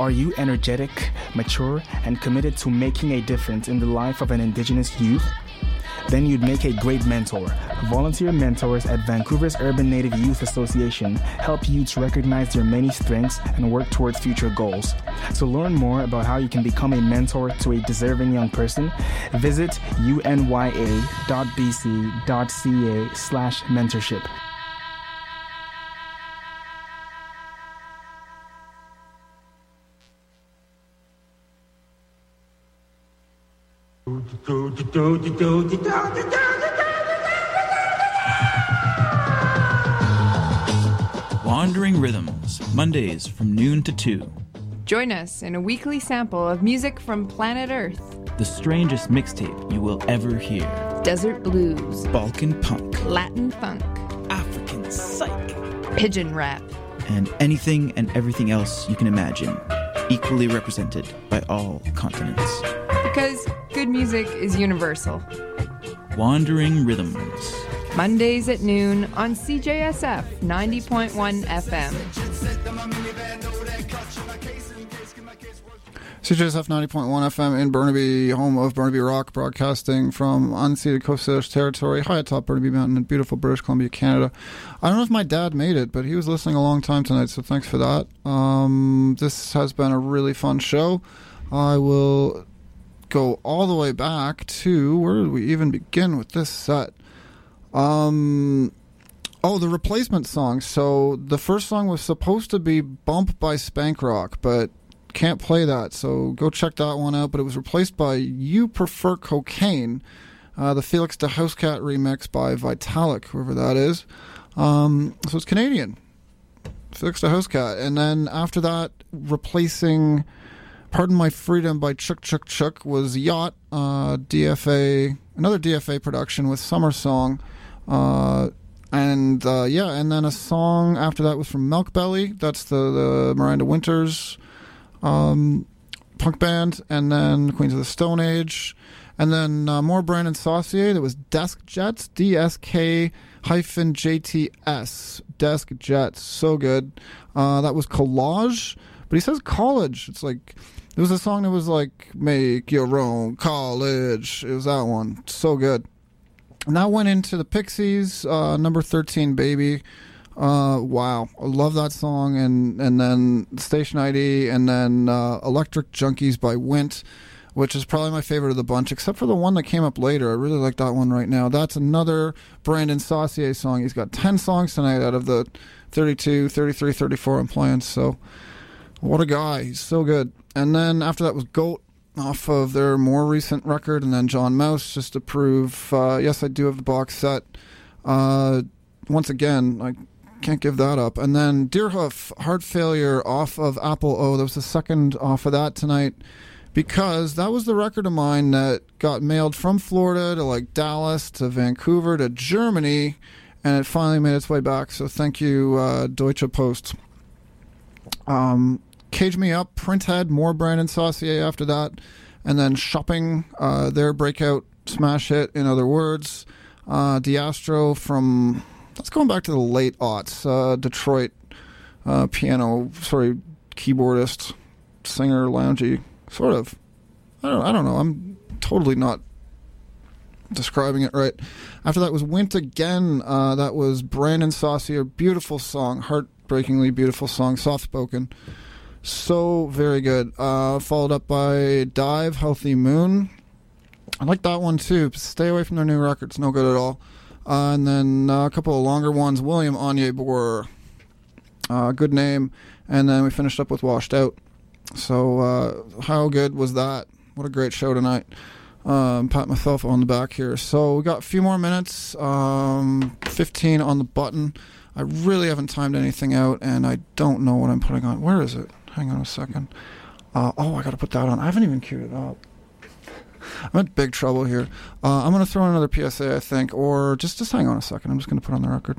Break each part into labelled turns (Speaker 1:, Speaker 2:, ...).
Speaker 1: Are you energetic, mature, and committed to making a difference in the life of an Indigenous youth? Then you'd make a great mentor. Volunteer mentors at Vancouver's Urban Native Youth Association help youths recognize their many strengths and work towards future goals. To learn more about how you can become a mentor to a deserving young person, visit unya.bc.ca/mentorship.
Speaker 2: Wandering Rhythms, Mondays from noon to 2.
Speaker 3: Join us in a weekly sample of music from planet Earth.
Speaker 2: The strangest mixtape you will ever hear.
Speaker 3: Desert blues,
Speaker 2: Balkan punk,
Speaker 3: Latin funk,
Speaker 2: African psych,
Speaker 3: pigeon rap,
Speaker 2: and anything and everything else you can imagine, equally represented by all continents.
Speaker 3: Because good music is universal.
Speaker 2: Wandering Rhythms.
Speaker 3: Mondays at noon on CJSF 90.1 FM.
Speaker 4: CJSF 90.1 FM in Burnaby, home of Burnaby Rock, broadcasting from unceded Coast Salish territory, high atop Burnaby Mountain in beautiful British Columbia, Canada. I don't know if my dad made it, but he was listening a long time tonight, so thanks for that. This has been a really fun show. I will go all the way back to, where did we even begin with this set? The replacement song. So the first song was supposed to be Bump by Spank Rock, but can't play that, so go check that one out. But it was replaced by You Prefer Cocaine, the Felix de Housecat remix by Vitalik, whoever that is. So it's Canadian, Felix de Housecat. And then after that, replacing Pardon My Freedom by Chuk Chuk Chuk was Yacht, DFA, another DFA production with Summer Song. And then a song after that was from Milk Belly. That's the Miranda Winters punk band. And then Queens of the Stone Age. And then more Brandon Saucier. That was Desk Jets, DSK-JTS. Desk Jets. So good. That was Collage. But he says college. It's like, there was a song that was like, make your own college. It was that one. So good. And that went into the Pixies, number 13, Baby. Wow. I love that song. And then Station ID, and then Electric Junkies by Wint, which is probably my favorite of the bunch, except for the one that came up later. I really like that one right now. That's another Brandon Saucier song. He's got 10 songs tonight out of the 32, 33, 34 I'm playing. So what a guy. He's so good. And then after that was Goat, off of their more recent record, and then John Mouse, just to prove, yes, I do have the box set. Once again, I can't give that up. And then Deerhoof, Heart Failure, off of Apple O. That was the second off of that tonight, because that was the record of mine that got mailed from Florida to like Dallas to Vancouver to Germany, and it finally made its way back. So thank you, Deutsche Post. Cage Me Up, Printhead, more Brandon Saucier after that, and then Shopping, their breakout smash hit, In Other Words. Diastro from, that's going back to the late aughts, Detroit keyboardist, singer, loungy, sort of. I don't know, I'm totally not describing it right. After that was Wint again, that was Brandon Saucier, beautiful song, heartbreakingly beautiful song, soft-spoken. So very good. Followed up by Dive, Healthy Moon. I like that one too. Stay away from their new records. No good at all. And then a couple of longer ones. William Onyebor. Good name. And then we finished up with Washed Out. So how good was that? What a great show tonight. Pat myself on the back here. So we got a few more minutes. 15 on the button. I really haven't timed anything out, and I don't know what I'm putting on. Where is it? Hang on a second. I got to put that on. I haven't even queued it up. I'm in big trouble here. I'm going to throw in another PSA, I think, or just hang on a second. I'm just going to put on the record.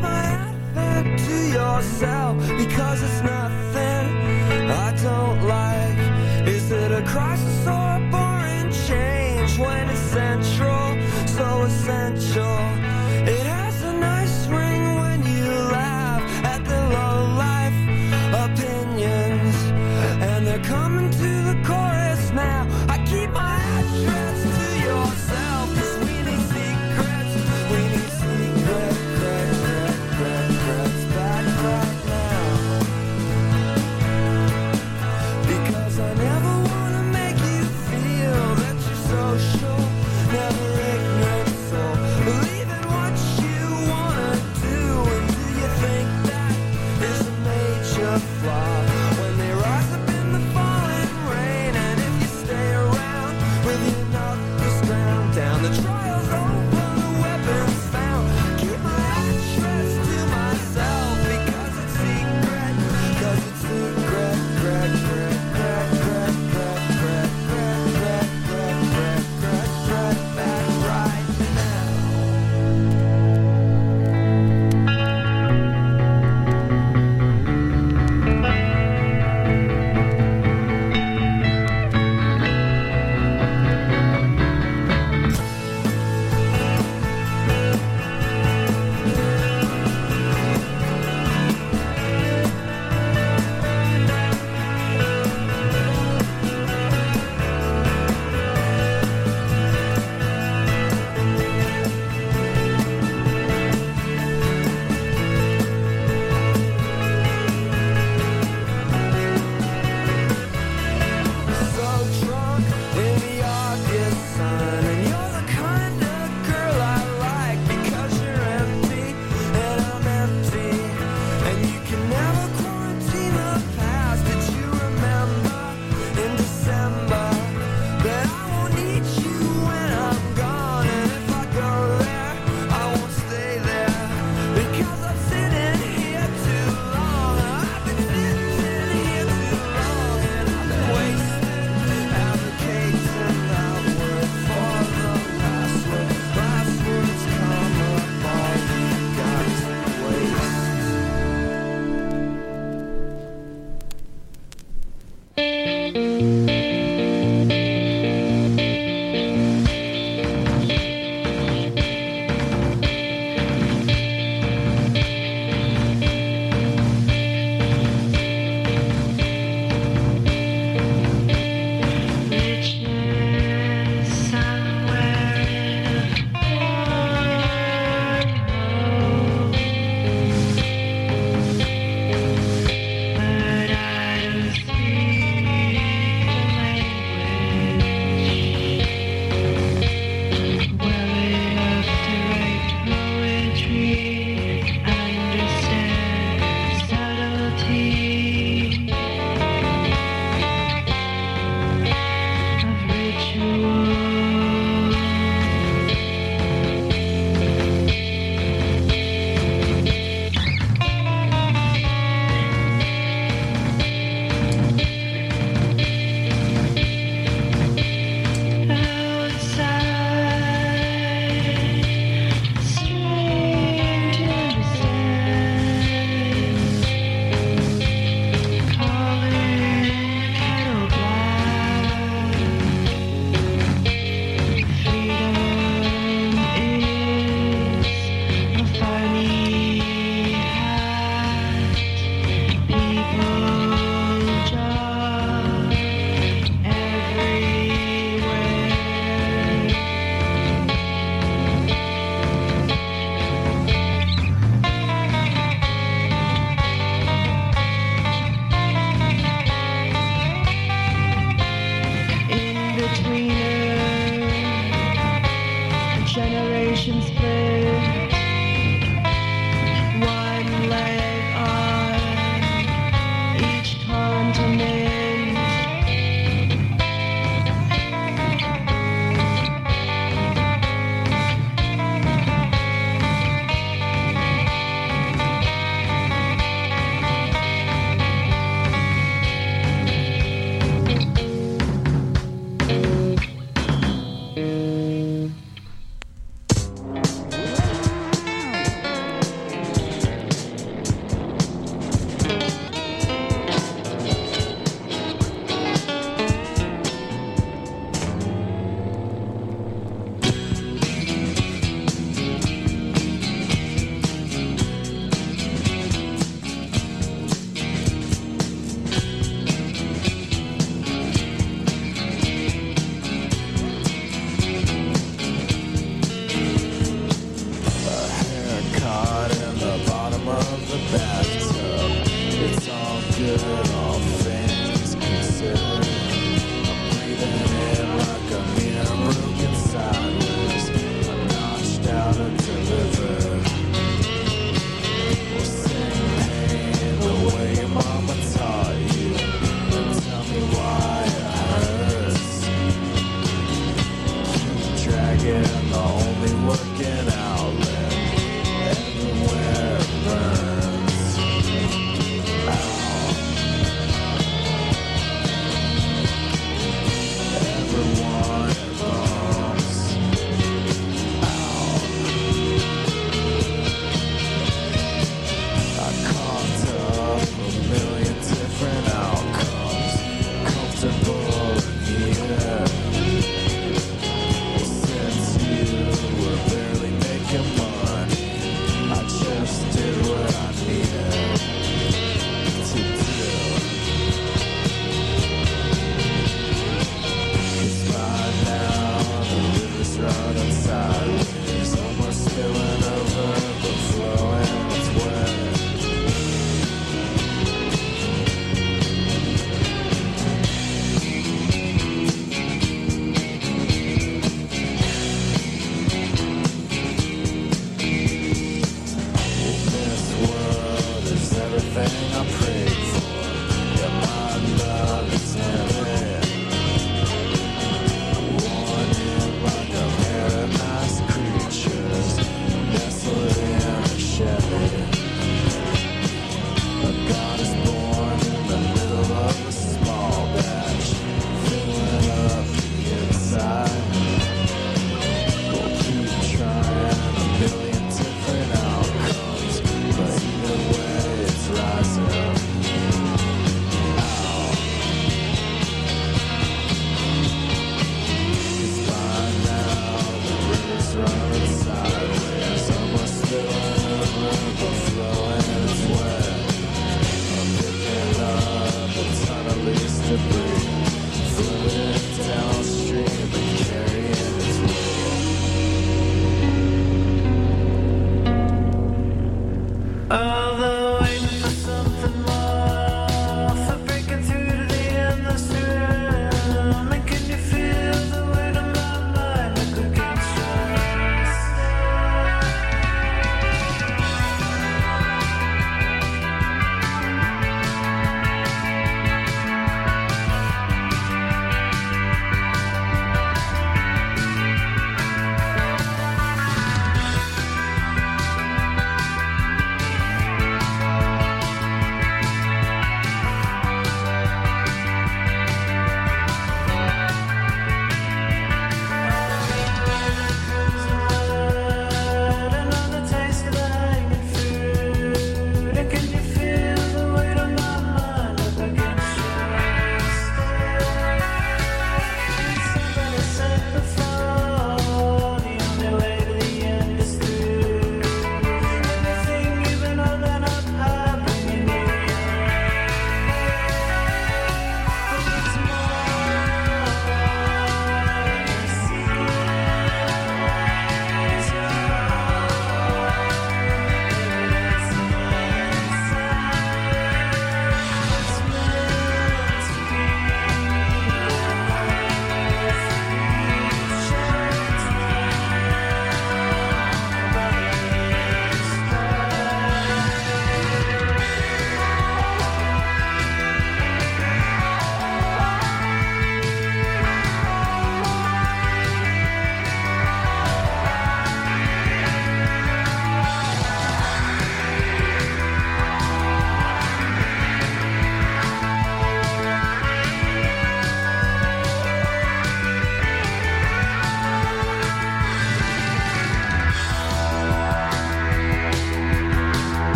Speaker 5: my advent to yourself, because it's nothing I don't like. Is it a crisis or a boring change when it's central, so essential?